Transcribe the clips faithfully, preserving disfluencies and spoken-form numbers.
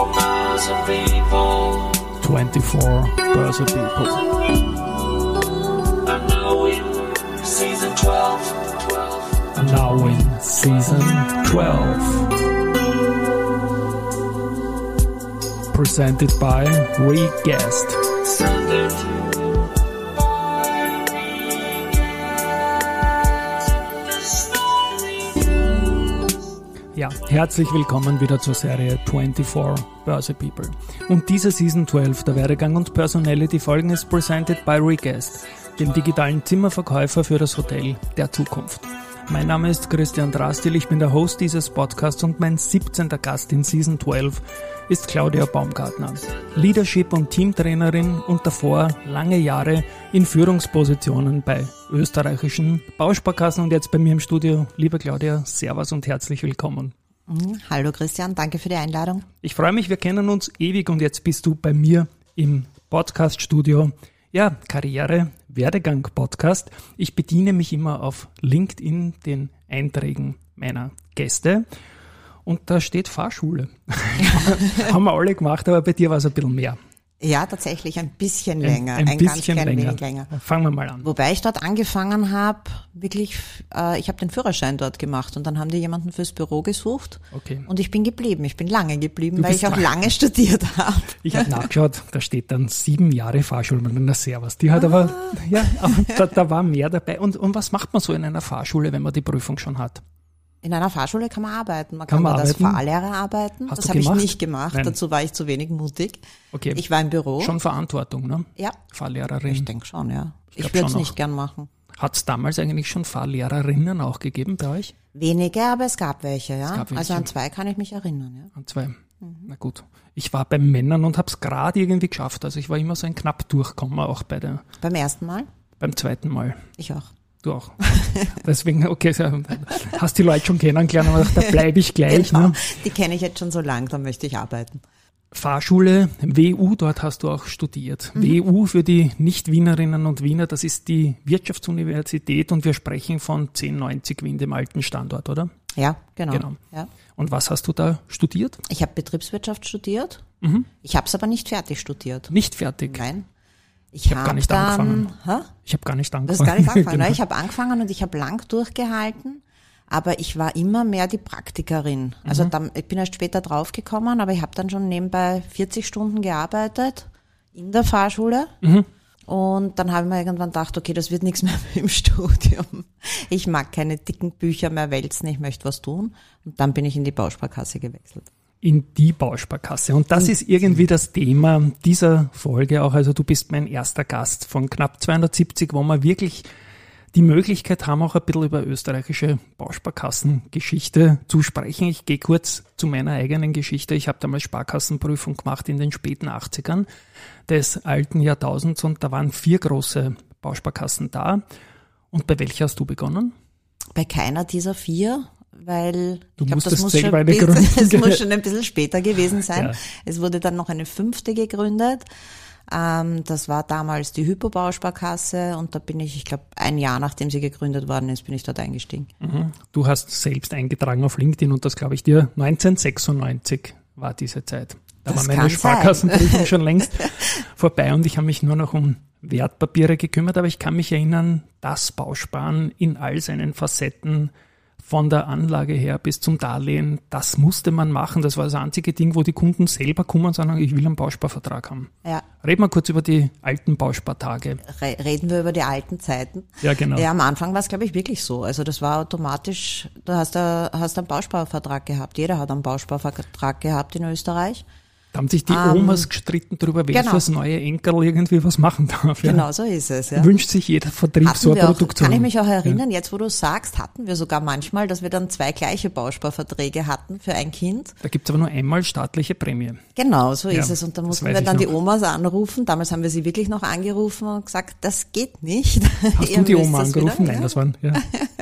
birds of evil. twenty-four birds of people. And now in season twelve. twelve. And now in season twelve. Presented by Re-Guest. Presented by Re-Guest. Ja, herzlich willkommen wieder zur Serie twenty-four Birds of People. Und diese Season zwölf, der Werdegang und Personality Folgen, ist presented by Re-Guest, dem digitalen Zimmerverkäufer für das Hotel der Zukunft. Mein Name ist Christian Drastil, ich bin der Host dieses Podcasts und mein siebzehnter Gast in Season zwölf ist Claudia Baumgartner. Leadership- und Teamtrainerin und davor lange Jahre in Führungspositionen bei österreichischen Bausparkassen und jetzt bei mir im Studio. Liebe Claudia, Servus und herzlich willkommen. Hallo Christian, danke für die Einladung. Ich freue mich, wir kennen uns ewig und jetzt bist du bei mir im Podcast-Studio. Ja, Karriere, Werdegang Podcast. Ich bediene mich immer auf LinkedIn den Einträgen meiner Gäste und da steht Fahrschule. Haben wir alle gemacht, aber bei dir war es ein bisschen mehr. Ja, tatsächlich ein bisschen Ein, länger, ein, ein, bisschen ganz klein länger. wenig länger. Fangen wir mal an. Wobei ich dort angefangen habe, wirklich, äh, ich habe den Führerschein dort gemacht und dann haben die jemanden fürs Büro gesucht Okay. und ich bin geblieben. Ich bin lange geblieben, Du weil bist ich auch lang- lange studiert habe. Ich habe nachgeschaut, da steht dann sieben Jahre Fahrschule. Na servus. Die hat aber, ja, aber da, da war mehr dabei. Und, und was macht man so in einer Fahrschule, wenn man die Prüfung schon hat? In einer Fahrschule kann man arbeiten. Man Kann kann, man dort als arbeiten? Fahrlehrer arbeiten. Hast das du habe ich gemacht? nicht gemacht. Nein. Dazu war ich zu wenig mutig. Okay. Ich war im Büro. Schon Verantwortung, ne? Ja, Fahrlehrerin. ich denke schon, ja. Ich Ich, glaub würde es schon nicht auch. gern machen. Hat es damals eigentlich schon Fahrlehrerinnen auch gegeben bei euch? Wenige, aber es gab welche, ja. gab welche. Also an zwei kann ich mich erinnern, ja. An zwei. Na gut. Ich war bei Männern und habe es gerade irgendwie geschafft. Also ich war immer so ein knapp Durchkommen, auch bei der, Beim ersten Mal? beim zweiten Mal. Ich auch. Du auch. Deswegen, okay, so, hast die Leute schon kennengelernt, aber da bleibe ich gleich. Genau. Ne? Die kenne ich jetzt schon so lang, da möchte ich arbeiten. Fahrschule, W U, dort hast du auch studiert. W U für die Nicht-Wienerinnen und Wiener, das ist die Wirtschaftsuniversität und wir sprechen von zehn neunzig Wien, dem alten Standort, oder? Ja, genau. Genau. Ja. Und was hast du da studiert? Ich habe Betriebswirtschaft studiert. Mhm. Ich habe es aber nicht fertig studiert. Nicht fertig. Nein. Ich, Ich hab hab gar nicht dann, angefangen. Hä? Ich habe gar nicht Du angefangen. hast gar nicht angefangen. Genau. Ne? Ich habe angefangen und ich habe lang durchgehalten, aber ich war immer mehr die Praktikerin. Also dann, ich bin erst später draufgekommen, aber ich habe dann schon nebenbei vierzig Stunden gearbeitet in der Fahrschule. Mhm. Und dann habe ich mir irgendwann gedacht, okay, das wird nichts mehr im Studium. Ich mag keine dicken Bücher mehr wälzen, ich möchte was tun. Und dann bin ich in die Bausparkasse gewechselt. In die Bausparkasse. Und das ist irgendwie das Thema dieser Folge auch. Also du bist mein erster Gast von knapp zweihundertsiebzig, wo wir wirklich die Möglichkeit haben, auch ein bisschen über österreichische Bausparkassengeschichte zu sprechen. Ich gehe kurz zu meiner eigenen Geschichte. Ich habe damals Sparkassenprüfung gemacht in den späten achtzigern des alten Jahrtausends und da waren vier große Bausparkassen da. Und bei welcher hast du begonnen? Bei keiner dieser vier, weil Du ich glaube, das musstest muss, selber schon ein eine bisschen, gründen, es gell? muss schon ein bisschen später gewesen sein. Ja. Es wurde dann noch eine fünfte gegründet. Ähm, das war damals die Hypo-Bausparkasse und da bin ich, ich glaube, ein Jahr nachdem sie gegründet worden ist, bin ich dort eingestiegen. Mhm. Du hast selbst eingetragen auf LinkedIn und das glaube ich dir neunzehnhundertsechsundneunzig war diese Zeit. Da Das war meine kann Sparkassenprüfung schon längst vorbei und ich habe mich nur noch um Wertpapiere gekümmert, aber ich kann mich erinnern, das Bausparen in all seinen Facetten von der Anlage her bis zum Darlehen, das musste man machen. Das war das einzige Ding, wo die Kunden selber kommen und sagen, ich will einen Bausparvertrag haben. Ja, Reden wir kurz über die alten Bauspartage. re- reden wir über die alten Zeiten. Ja, genau. Ja, am Anfang war es, glaube ich, wirklich so. Also das war automatisch, du hast, da, hast einen Bausparvertrag gehabt. Jeder hat einen Bausparvertrag gehabt in Österreich. Da haben sich die Ähm, Omas gestritten darüber, wer genau. fürs neue Enkerl irgendwie was machen darf. Ja. Genau, so ist es. Ja. Wünscht sich jeder Vertrieb so Hatten eine wir auch, Produktion. kann ich mich auch erinnern, jetzt wo du sagst, hatten wir sogar manchmal, dass wir dann zwei gleiche Bausparverträge hatten für ein Kind. Da gibt's aber nur einmal staatliche Prämie. Genau, so Ja, ist es. Und da das mussten weiß wir ich dann die noch. Omas anrufen. Damals haben wir sie wirklich noch angerufen und gesagt, das geht nicht. Hast Ihr du die müsst Oma das angerufen? wieder- Nein, ja. das waren, ja.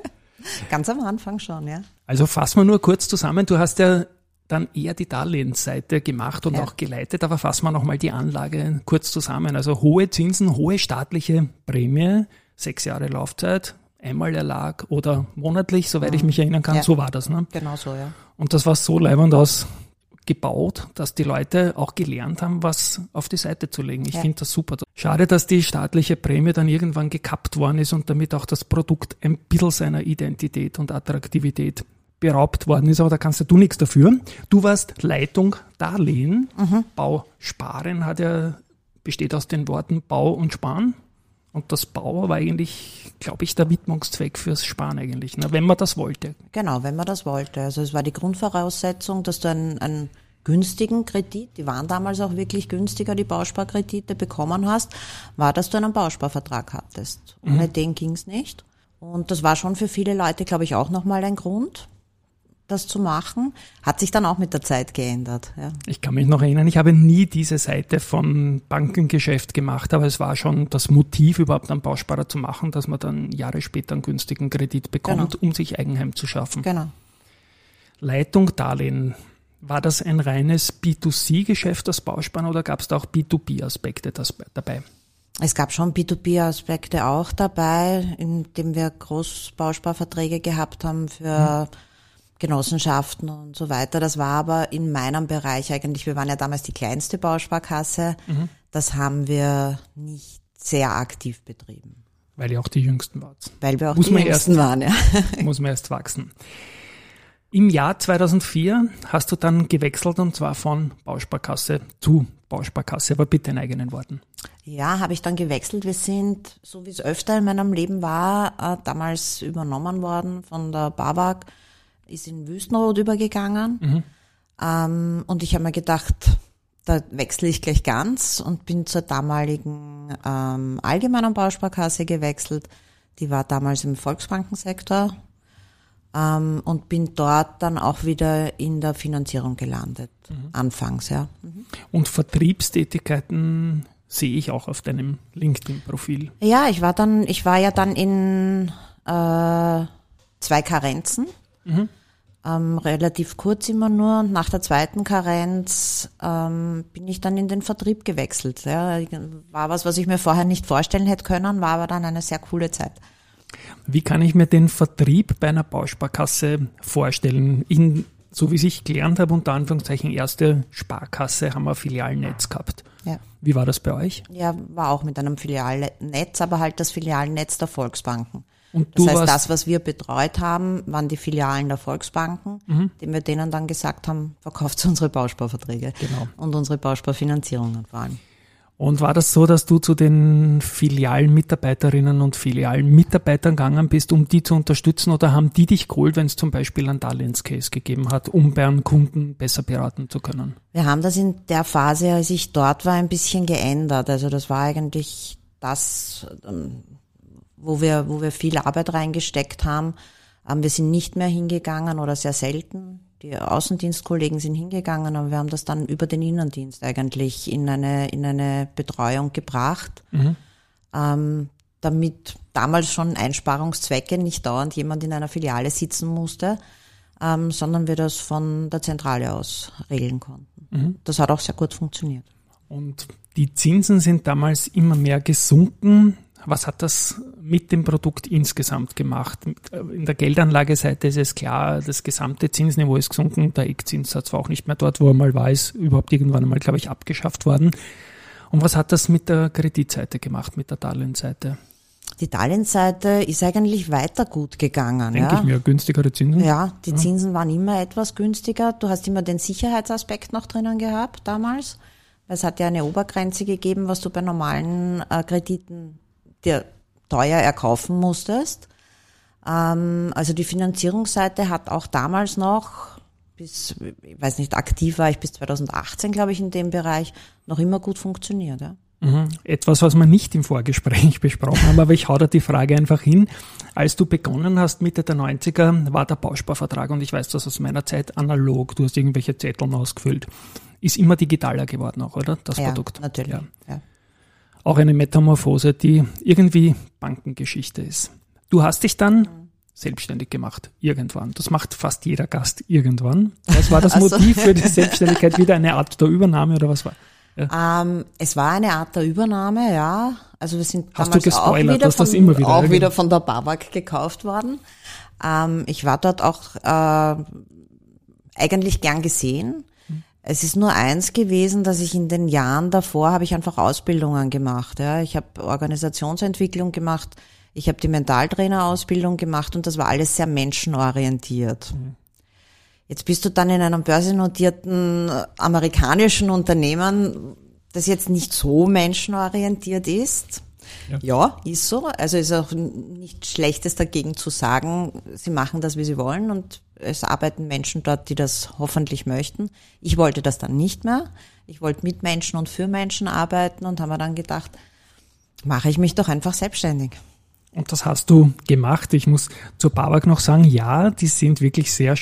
Ganz am Anfang schon, ja. Also fassen wir nur kurz zusammen. Du hast ja dann eher die Darlehensseite gemacht und Ja. auch geleitet, aber fassen wir nochmal die Anlage kurz zusammen. Also hohe Zinsen, hohe staatliche Prämie, sechs Jahre Laufzeit, einmal Erlag oder monatlich, soweit ich mich erinnern kann, Ja. so war das. Ne? Genau so, ja. Und das war so leibend aus. gebaut, dass die Leute auch gelernt haben, was auf die Seite zu legen. Ich Ja. finde das super. Schade, dass die staatliche Prämie dann irgendwann gekappt worden ist und damit auch das Produkt ein bisschen seiner Identität und Attraktivität beraubt worden ist, aber da kannst ja du nichts dafür. Du warst Leitung Darlehen. Mhm. Bausparen hat ja, besteht aus den Worten Bau und Sparen. Und das Bau war eigentlich, glaube ich, der Widmungszweck fürs Sparen eigentlich, ne? Wenn man das wollte. Genau, wenn man das wollte. Also es war die Grundvoraussetzung, dass du einen, einen günstigen Kredit, die waren damals auch wirklich günstiger, die Bausparkredite bekommen hast, war, dass du einen Bausparvertrag hattest. Ohne mhm. den ging's nicht. Und das war schon für viele Leute, glaube ich, auch nochmal ein Grund, das zu machen. Hat sich dann auch mit der Zeit geändert. Ja. Ich kann mich noch erinnern, ich habe nie diese Seite von Bankengeschäft gemacht, aber es war schon das Motiv, überhaupt einen Bausparer zu machen, dass man dann Jahre später einen günstigen Kredit bekommt, Genau. um sich Eigenheim zu schaffen. Genau. Leitung Darlehen, war das ein reines B zwei C-Geschäft, das Bausparen, oder gab es da auch B zwei B-Aspekte dabei? Es gab schon B zwei B-Aspekte auch dabei, indem wir Großbausparverträge gehabt haben für hm. Genossenschaften und so weiter. Das war aber in meinem Bereich eigentlich, wir waren ja damals die kleinste Bausparkasse, mhm. das haben wir nicht sehr aktiv betrieben. Weil ihr auch die Jüngsten wart. Weil wir auch muss die man Jüngsten erst, waren, ja. Muss man erst wachsen. Im Jahr zweitausendvier hast du dann gewechselt, und zwar von Bausparkasse zu Bausparkasse, aber bitte in eigenen Worten. Ja, habe ich dann gewechselt. Wir sind, so wie es öfter in meinem Leben war, äh, damals übernommen worden von der BAWAG, ist in Wüstenrot übergegangen. Mhm. Ähm, und ich habe mir gedacht, da wechsle ich gleich ganz und bin zur damaligen ähm, allgemeinen Bausparkasse gewechselt. Die war damals im Volksbankensektor ähm, und bin dort dann auch wieder in der Finanzierung gelandet, mhm. anfangs. Ja. Mhm. Und Vertriebstätigkeiten sehe ich auch auf deinem LinkedIn-Profil. Ja, ich war dann, ich war ja dann in äh, zwei Karenzen. Mhm. Ähm, relativ kurz immer nur, und nach der zweiten Karenz ähm, bin ich dann in den Vertrieb gewechselt. Ja. War was, was ich mir vorher nicht vorstellen hätte können, war aber dann eine sehr coole Zeit. Wie kann ich mir den Vertrieb bei einer Bausparkasse vorstellen? In, so wie ich gelernt habe, unter Anführungszeichen erste Sparkasse, haben wir ein Filialnetz gehabt. Ja. Wie war das bei euch? Ja, war auch mit einem Filialnetz, aber halt das Filialnetz der Volksbanken. Und das du heißt, warst das, was wir betreut haben, waren die Filialen der Volksbanken, mhm. denen wir denen dann gesagt haben, verkauft unsere Bausparverträge genau. und unsere Bausparfinanzierungen vor allem. Und war das so, dass du zu den Filialmitarbeiterinnen und Filialmitarbeitern gegangen bist, um die zu unterstützen, oder haben die dich geholt, wenn es zum Beispiel einen Darlehenscase gegeben hat, um bei einem Kunden besser beraten zu können? Wir haben das in der Phase, als ich dort war, ein bisschen geändert. Also das war eigentlich das, wo wir, wo wir viel Arbeit reingesteckt haben. Wir sind nicht mehr hingegangen oder sehr selten. Die Außendienstkollegen sind hingegangen, aber wir haben das dann über den Innendienst eigentlich in eine, in eine Betreuung gebracht, mhm. ähm, damit damals schon Einsparungszwecke nicht dauernd jemand in einer Filiale sitzen musste, ähm, sondern wir das von der Zentrale aus regeln konnten. Mhm. Das hat auch sehr gut funktioniert. Und die Zinsen sind damals immer mehr gesunken. Was hat das mit dem Produkt insgesamt gemacht? In der Geldanlageseite ist es klar, das gesamte Zinsniveau ist gesunken. Der Eckzinssatz war auch nicht mehr dort, wo er mal war, ist überhaupt irgendwann einmal, glaube ich, abgeschafft worden. Und was hat das mit der Kreditseite gemacht, mit der Darlehensseite? Die Darlehensseite ist eigentlich weiter gut gegangen. Denke ja. ich mir, günstigere Zinsen? Ja, die Zinsen ja. waren immer etwas günstiger. Du hast immer den Sicherheitsaspekt noch drinnen gehabt damals. Es hat ja eine Obergrenze gegeben, was du bei normalen äh, Krediten dir teuer erkaufen musstest. Ähm, also die Finanzierungsseite hat auch damals noch, bis, ich weiß nicht, aktiv war ich bis zweitausendachtzehn, glaube ich, in dem Bereich, noch immer gut funktioniert. Ja. Mhm. Etwas, was wir nicht im Vorgespräch besprochen haben, aber ich hau da die Frage einfach hin. Als du begonnen hast, Mitte der neunziger, war der Bausparvertrag, und ich weiß das aus meiner Zeit analog, du hast irgendwelche Zetteln ausgefüllt, ist immer digitaler geworden auch, oder? Das ja, Produkt. Natürlich. Ja, ja. Auch eine Metamorphose, die irgendwie Bankengeschichte ist. Du hast dich dann mhm. selbstständig gemacht, irgendwann. Das macht fast jeder Gast irgendwann. Was war das also. Motiv für die Selbstständigkeit? Wieder eine Art der Übernahme oder was war? Ja. Ähm, es war eine Art der Übernahme, ja. Also wir sind Hast damals du gespoilert, auch, wieder dass von, das immer wieder, auch ja, wieder von der BAWAG gekauft worden. Ähm, ich war dort auch äh, eigentlich gern gesehen. Es ist nur eins gewesen, dass ich in den Jahren davor habe ich einfach Ausbildungen gemacht. Ja. Ich habe Organisationsentwicklung gemacht, ich habe die Mentaltrainerausbildung gemacht und das war alles sehr menschenorientiert. Mhm. Jetzt bist du dann in einem börsennotierten amerikanischen Unternehmen, das jetzt nicht so menschenorientiert ist. Ja. ja, ist so. Also ist auch nichts Schlechtes dagegen zu sagen, sie machen das, wie sie wollen und es arbeiten Menschen dort, die das hoffentlich möchten. Ich wollte das dann nicht mehr. Ich wollte mit Menschen und für Menschen arbeiten und habe mir dann gedacht, mache ich mich doch einfach selbstständig. Und das hast du gemacht. Ich muss zur BAWAG noch sagen, ja, die sind wirklich sehr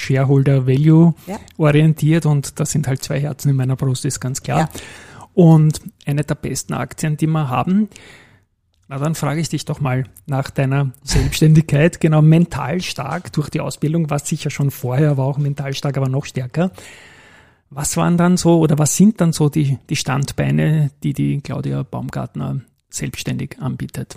Shareholder-Value-orientiert ja. und das sind halt zwei Herzen in meiner Brust, ist ganz klar. Ja. Und eine der besten Aktien, die wir haben. Na, dann frage ich dich doch mal nach deiner Selbstständigkeit. Genau, mental stark durch die Ausbildung, was sicher schon vorher war, auch mental stark, aber noch stärker. Was waren dann so oder was sind dann so die, die Standbeine, die die Claudia Baumgartner selbstständig anbietet?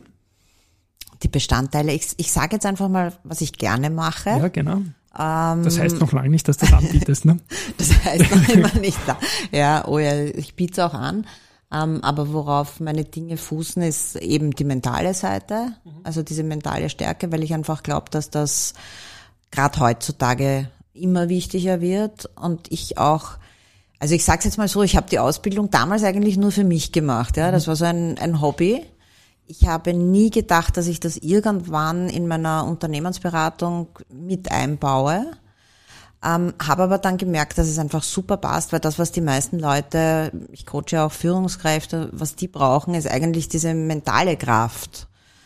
Die Bestandteile, ich, ich sage jetzt einfach mal, was ich gerne mache. Ja, genau. Ähm, das heißt noch lange nicht, dass du das anbietest, ne? Das heißt noch immer nicht da. Ja, oh ja, ich biete es auch an. Um, aber worauf meine Dinge fußen, ist eben die mentale Seite, mhm. also diese mentale Stärke, weil ich einfach glaube, dass das gerade heutzutage immer wichtiger wird und ich auch, also ich sage es jetzt mal so, ich habe die Ausbildung damals eigentlich nur für mich gemacht, ja, das war so ein, ein Hobby. Ich habe nie gedacht, dass ich das irgendwann in meiner Unternehmensberatung mit einbaue. Ähm, habe aber dann gemerkt, dass es einfach super passt, weil das, was die meisten Leute, ich coache ja auch Führungskräfte, was die brauchen, ist eigentlich diese mentale Kraft.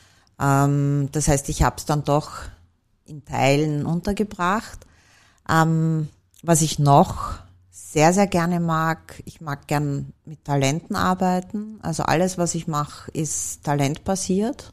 Ähm, das heißt, ich habe es dann doch in Teilen untergebracht. Ähm, was ich noch sehr, sehr gerne mag, ich mag gern mit Talenten arbeiten. Also alles, was ich mache, ist talentbasiert.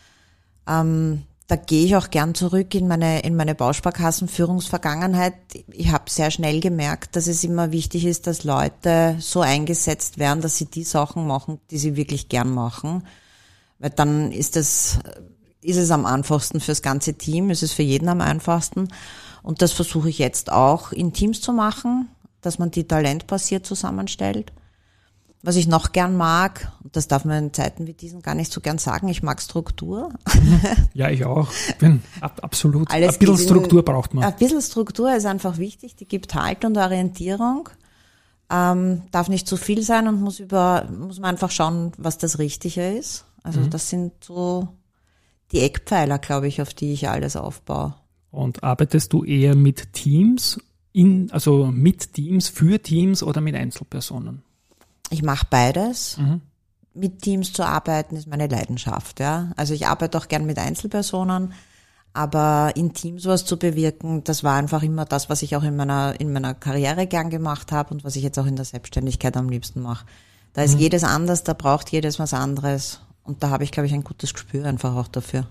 Ähm, Da gehe ich auch gern zurück in meine in meine Bausparkassenführungsvergangenheit. Ich habe sehr schnell gemerkt, dass es immer wichtig ist, dass Leute so eingesetzt werden, dass sie die Sachen machen, die sie wirklich gern machen. Weil dann ist es, ist es am einfachsten fürs ganze Team, ist es für jeden am einfachsten. Und das versuche ich jetzt auch in Teams zu machen, dass man die talentbasiert zusammenstellt. Was ich noch gern mag, und das darf man in Zeiten wie diesen gar nicht so gern sagen, ich mag Struktur. Ja, ich auch. Bin ab, absolut. Alles ein bisschen Struktur braucht man. Ein bisschen Struktur ist einfach wichtig, die gibt Halt und Orientierung. Ähm, darf nicht zu viel sein und muss über, muss man einfach schauen, was das Richtige ist. Also mhm. das sind so die Eckpfeiler, glaube ich, auf die ich alles aufbaue. Und arbeitest du eher mit Teams, in, also mit Teams, für Teams oder mit Einzelpersonen? Ich mache beides. Mhm. Mit Teams zu arbeiten ist meine Leidenschaft. Ja, also ich arbeite auch gern mit Einzelpersonen, aber in Teams was zu bewirken, das war einfach immer das, was ich auch in meiner in meiner Karriere gern gemacht habe und was ich jetzt auch in der Selbstständigkeit am liebsten mache. Da ist mhm. jedes anders, da braucht jedes was anderes und da habe ich, glaube ich, ein gutes Gespür einfach auch dafür.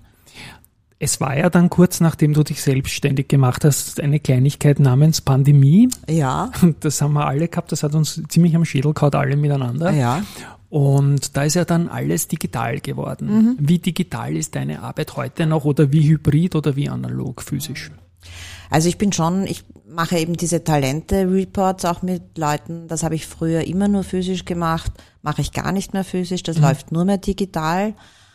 Es war ja dann kurz, nachdem du dich selbstständig gemacht hast, eine Kleinigkeit namens Pandemie. Ja. Das haben wir alle gehabt, das hat uns ziemlich am Schädel gehauen, alle miteinander. Ja. Und da ist ja dann alles digital geworden. Mhm. Wie digital ist deine Arbeit heute noch oder wie hybrid oder wie analog, physisch? Also ich bin schon, ich mache eben diese Talente-Reports auch mit Leuten, das habe ich früher immer nur physisch gemacht, mache ich gar nicht mehr physisch, das mhm. läuft nur mehr digital.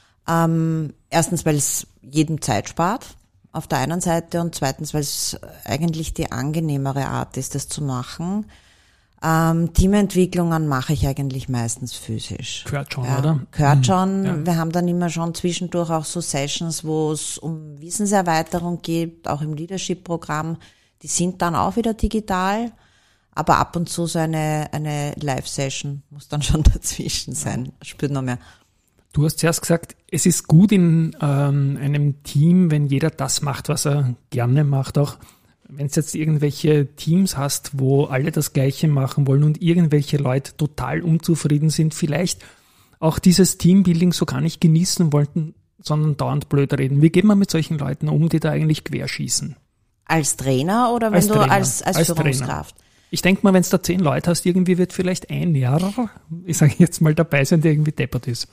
Ähm, erstens, weil es jedem Zeit spart, auf der einen Seite, und zweitens, weil es eigentlich die angenehmere Art ist, das zu machen. Ähm, Teamentwicklungen mache ich eigentlich meistens physisch. Gehört schon, ja, oder? Gehört schon. Mhm, ja. Wir haben dann immer schon zwischendurch auch so Sessions, wo es um Wissenserweiterung geht, auch im Leadership-Programm. Die sind dann auch wieder digital. Aber ab und zu so eine, eine Live-Session muss dann schon dazwischen sein. Spürt noch mehr. Du hast zuerst gesagt, es ist gut in ähm, einem Team, wenn jeder das macht, was er gerne macht. Auch wenn es jetzt irgendwelche Teams hast, wo alle das Gleiche machen wollen und irgendwelche Leute total unzufrieden sind, vielleicht auch dieses Teambuilding so gar nicht genießen wollten, sondern dauernd blöd reden. Wie geht man mit solchen Leuten um, die da eigentlich querschießen? Als Trainer oder wenn als du Trainer, als, als, als Führungskraft? Trainer. Ich denke mal, wenn du da zehn Leute hast, irgendwie wird vielleicht ein Jahr, ich sage jetzt mal, dabei sein, der irgendwie deppert ist.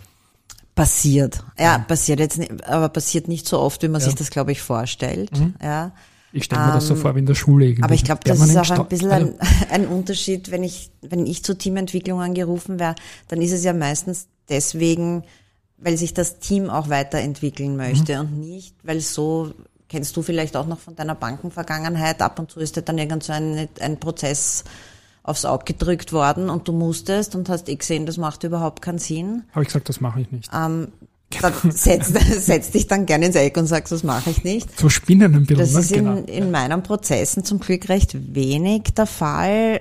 Passiert. Ja, passiert jetzt nicht, aber passiert nicht so oft, wie man ja. sich das, glaube ich, vorstellt. Mhm. Ja. Ich stelle mir das so vor wie in der Schule irgendwie. Aber ich glaube, das ist auch Sta- ein bisschen also, ein, ein Unterschied, wenn ich, wenn ich zur Teamentwicklung angerufen wäre, dann ist es ja meistens deswegen, weil sich das Team auch weiterentwickeln möchte mhm. und nicht, weil so, kennst du vielleicht auch noch von deiner Bankenvergangenheit, ab und zu ist dir dann irgend so ein, ein Prozess aufs Auge gedrückt worden und du musstest und hast eh gesehen, das macht überhaupt keinen Sinn. Habe ich gesagt, das mache ich nicht. Ähm, dann setz, setz dich dann gerne ins Eck und sagst, das mache ich nicht. So spinnen ein bisschen. Das ne? ist in, genau. in meinen Prozessen zum Glück recht wenig der Fall.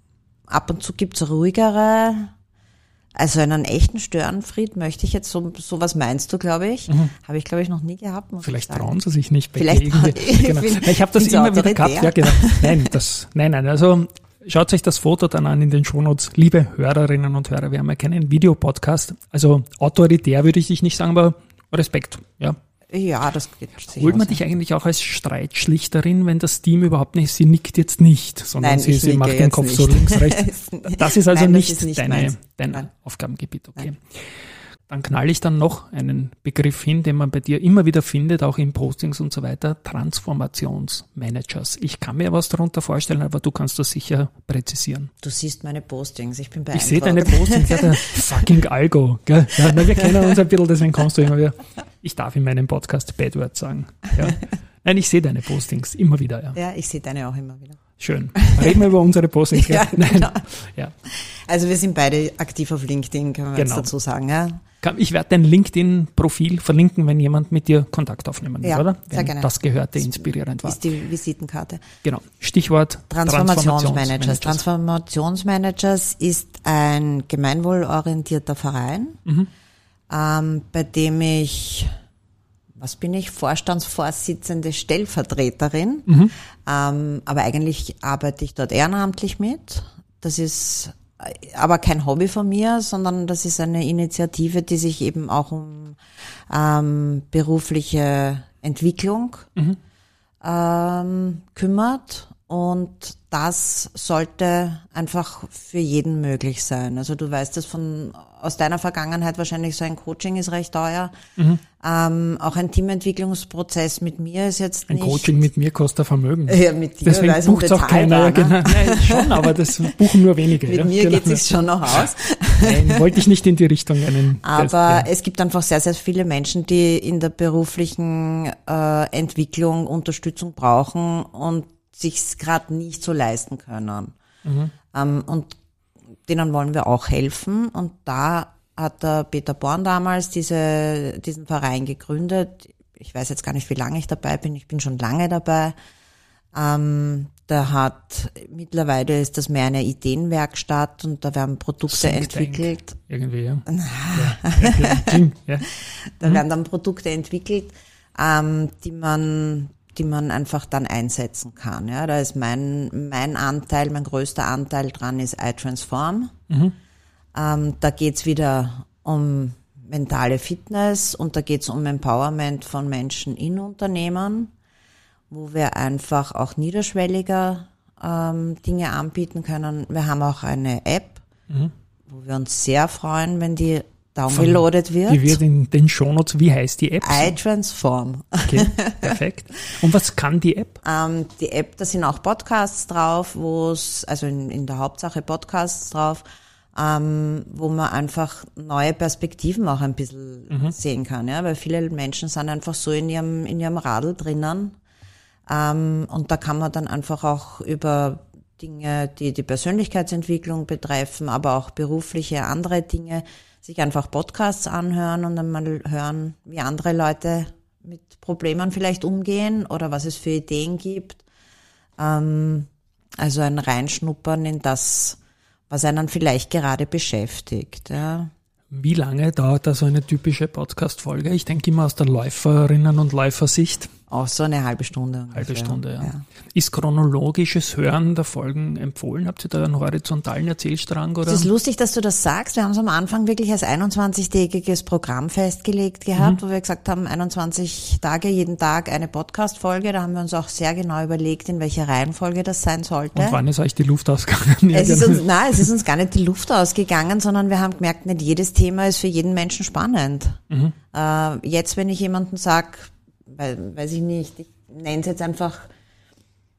Ab und zu gibt's ruhigere, also einen echten Störenfried möchte ich jetzt, so sowas meinst du, glaube ich, mhm. habe ich glaube ich noch nie gehabt. Muss Vielleicht ich sagen. trauen sie sich nicht. Bei Vielleicht ich, genau. ich habe das immer wieder gehabt. Ja, genau. Nein, das, nein, nein, also schaut euch das Foto dann an in den Shownotes. Liebe Hörerinnen und Hörer, wir haben ja keinen Videopodcast. Also autoritär würde ich dich nicht sagen, aber Respekt. Ja, ja das geht sicher. Holt man dich eigentlich auch als Streitschlichterin, wenn das Team überhaupt nicht, sie nickt jetzt nicht, sondern Nein, sie, sie macht den Kopf nicht. so links, rechts. Das ist also Nein, nicht, das ist nicht deine, dein Nein. Aufgabengebiet. Okay. Nein. Dann knall ich dann noch einen Begriff hin, den man bei dir immer wieder findet, auch in Postings und so weiter, Transformationsmanagers. Ich kann mir was darunter vorstellen, aber du kannst das sicher präzisieren. Du siehst meine Postings, ich bin beeindruckt. Ich sehe deine Postings, ja, der fucking Algo. Gell? Ja, na, wir kennen uns ein bisschen, deswegen kommst du immer wieder. Ich darf in meinem Podcast Bad Word sagen. Ja. Nein, ich sehe deine Postings immer wieder. Ja, ja ich sehe deine auch immer wieder. Schön. Reden wir über unsere Postings. Ja, Nein. genau. Ja. Also wir sind beide aktiv auf LinkedIn, kann man genau. jetzt dazu sagen. Ja? Ich werde dein LinkedIn-Profil verlinken, wenn jemand mit dir Kontakt aufnehmen will, ja, oder? Wenn sehr gerne. das Gehörte inspirierend war. Das ist die Visitenkarte. Genau. Stichwort Transformationsmanagers. Transformationsmanagers ist ein gemeinwohlorientierter Verein, mhm. ähm, bei dem ich, was bin ich, Vorstandsvorsitzende, Stellvertreterin, mhm. ähm, aber eigentlich arbeite ich dort ehrenamtlich mit. Das ist aber kein Hobby von mir, sondern das ist eine Initiative, die sich eben auch um ähm, berufliche Entwicklung mhm. ähm, kümmert. Und das sollte einfach für jeden möglich sein. Also du weißt es von aus deiner Vergangenheit wahrscheinlich, so ein Coaching ist recht teuer. Mhm. Ähm, auch ein Teamentwicklungsprozess mit mir ist jetzt ein nicht... Ein Coaching mit mir kostet Vermögen. Ja, mit dir, deswegen bucht es auch keiner. Ja, genau. Nein, schon, aber das buchen nur wenige. Mit ja, mir genau. geht es sich schon noch aus. Nein, wollte ich nicht in die Richtung einen... Aber Test, ja. es gibt einfach sehr, sehr viele Menschen, die in der beruflichen äh, Entwicklung Unterstützung brauchen und sich's gerade nicht so leisten können. Mhm. Ähm, und denen wollen wir auch helfen. Und da hat der Peter Born damals diese, diesen Verein gegründet. Ich weiß jetzt gar nicht, wie lange ich dabei bin. Ich bin schon lange dabei. Ähm, der hat, mittlerweile ist das mehr eine Ideenwerkstatt und da werden Produkte Think entwickelt. Tank. Irgendwie, ja. ja, ja, ja. Da mhm. werden dann Produkte entwickelt, ähm, die man die man einfach dann einsetzen kann. Ja, da ist mein mein Anteil, mein größter Anteil dran ist iTransform. Mhm. Ähm, da geht's wieder um mentale Fitness und da geht's um Empowerment von Menschen in Unternehmen, wo wir einfach auch niederschwelliger ähm, Dinge anbieten können. Wir haben auch eine App, mhm. wo wir uns sehr freuen, wenn die downgeloadet wird. Die wird in den Shownotes, wie heißt die App? iTransform. Okay, perfekt. Und was kann die App? Ähm, die App, da sind auch Podcasts drauf, wo es, also in, in der Hauptsache Podcasts drauf, ähm, wo man einfach neue Perspektiven auch ein bisschen mhm. sehen kann, ja, weil viele Menschen sind einfach so in ihrem, in ihrem Radl drinnen, ähm, und da kann man dann einfach auch über Dinge, die die Persönlichkeitsentwicklung betreffen, aber auch berufliche andere Dinge, sich einfach Podcasts anhören und dann mal hören, wie andere Leute mit Problemen vielleicht umgehen oder was es für Ideen gibt. Ähm, also ein Reinschnuppern in das, was einen vielleicht gerade beschäftigt. Ja. Wie lange dauert da so eine typische Podcast-Folge? Ich denke immer aus der Läuferinnen- und Läufersicht. Auch so eine halbe Stunde ungefähr. Halbe Stunde, ja. ja. Ist chronologisches Hören der Folgen empfohlen? Habt ihr da einen horizontalen Erzählstrang? Oder? Es ist lustig, dass du das sagst. Wir haben es am Anfang wirklich als einundzwanzigtägiges Programm festgelegt gehabt, mhm. wo wir gesagt haben, einundzwanzig Tage, jeden Tag eine Podcast-Folge. Da haben wir uns auch sehr genau überlegt, in welcher Reihenfolge das sein sollte. Und wann ist euch die Luft ausgegangen? Es ist uns, nein, es ist uns gar nicht die Luft ausgegangen, sondern wir haben gemerkt, nicht jedes Thema ist für jeden Menschen spannend. Mhm. Äh, jetzt, wenn ich jemandem sage, weil, weiß ich nicht, ich nenne es jetzt einfach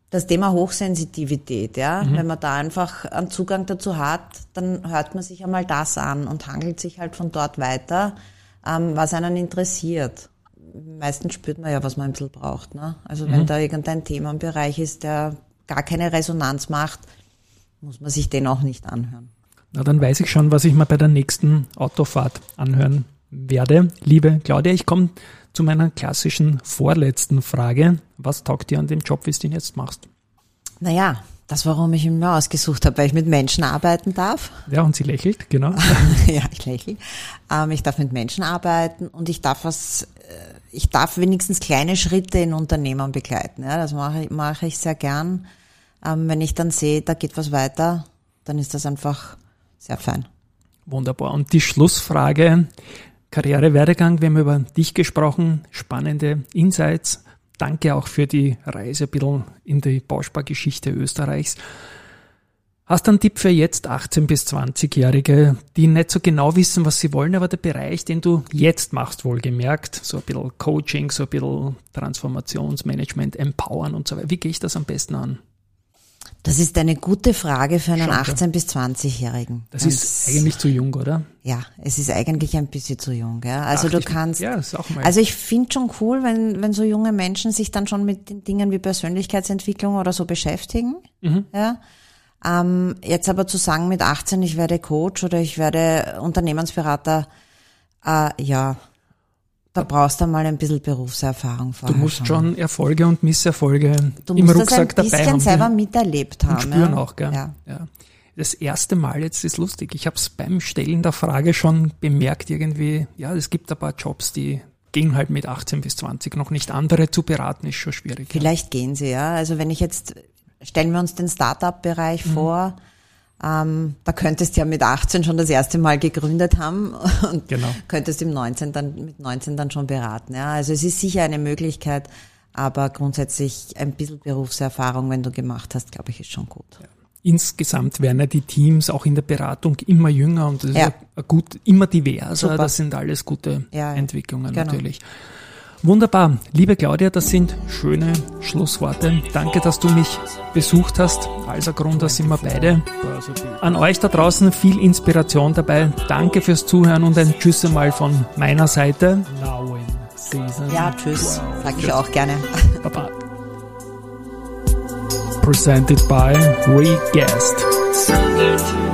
Das Thema Hochsensitivität, ja, Mhm. wenn man da einfach einen Zugang dazu hat, dann hört man sich einmal das an und hangelt sich halt von dort weiter, ähm, was einen interessiert. Meistens spürt man ja, was man ein bisschen braucht, ne? Also wenn Mhm. da irgendein Themenbereich ist, der gar keine Resonanz macht, muss man sich den auch nicht anhören. Na, dann weiß ich schon, was ich mir bei der nächsten Autofahrt anhören werde. Liebe Claudia, ich komme zu meiner klassischen vorletzten Frage. Was taugt dir an dem Job, wie du ihn jetzt machst? Naja, das, warum ich ihn mir ausgesucht habe, weil ich mit Menschen arbeiten darf. Ja, und sie lächelt, genau. Ja, ich lächle. Ähm, ich darf mit Menschen arbeiten und ich darf was, äh, ich darf wenigstens kleine Schritte in Unternehmen begleiten. Ja, das mache ich, mache ich sehr gern. Ähm, wenn ich dann sehe, da geht was weiter, dann ist das einfach sehr fein. Wunderbar. Und die Schlussfrage, Karrierewerdegang, wir haben über dich gesprochen, spannende Insights. Danke auch für die Reise ein bisschen in die Bauspargeschichte Österreichs. Hast du einen Tipp für jetzt achtzehn- bis zwanzigjährige, die nicht so genau wissen, was sie wollen, aber der Bereich, den du jetzt machst, wohlgemerkt, so ein bisschen Coaching, so ein bisschen Transformationsmanagement, Empowern und so weiter. Wie gehe ich das am besten an? Das ist eine gute Frage für einen Schon, ja. achtzehn- bis zwanzigjährigen. Das ist eigentlich zu jung, oder? Ja, es ist eigentlich ein bisschen zu jung. Ja. Also du Dachte ich, kannst, ja, das ist auch mal. also ich finde schon cool, wenn wenn so junge Menschen sich dann schon mit den Dingen wie Persönlichkeitsentwicklung oder so beschäftigen. Mhm. Ja. Ähm, jetzt aber zu sagen mit achtzehn, ich werde Coach oder ich werde Unternehmensberater, äh, ja, da brauchst du mal ein bisschen Berufserfahrung Du vorher musst schon Erfolge und Misserfolge Du im musst Rucksack das ein dabei bisschen haben. selber miterlebt haben. Und spüren ja. auch, gell? Ja. Ja. Das erste Mal, jetzt ist lustig, ich habe es beim Stellen der Frage schon bemerkt irgendwie, ja, es gibt ein paar Jobs, die gehen halt mit achtzehn bis zwanzig noch nicht. Andere zu beraten ist schon schwierig. Vielleicht gehen sie, ja. Also wenn ich jetzt, stellen wir uns den Start-up-Bereich mhm. vor, ähm, da könntest du ja mit achtzehn schon das erste Mal gegründet haben und genau. könntest im neunzehn dann, mit neunzehn dann schon beraten. Ja. Also es ist sicher eine Möglichkeit, aber grundsätzlich ein bisschen Berufserfahrung, wenn du gemacht hast, glaube ich, ist schon gut. Ja. Insgesamt werden ja die Teams auch in der Beratung immer jünger und das ist ja. ja gut, immer diverser. Super. Das sind alles gute ja, ja. Entwicklungen genau. natürlich. Wunderbar. Liebe Claudia, das sind schöne Schlussworte. Danke, dass du mich besucht hast. Alser Grund, da sind wir beide. An euch da draußen viel Inspiration dabei. Danke fürs Zuhören und ein Tschüss einmal von meiner Seite. Ja, tschüss. Sag ich auch gerne. Baba. Presented by Reguest.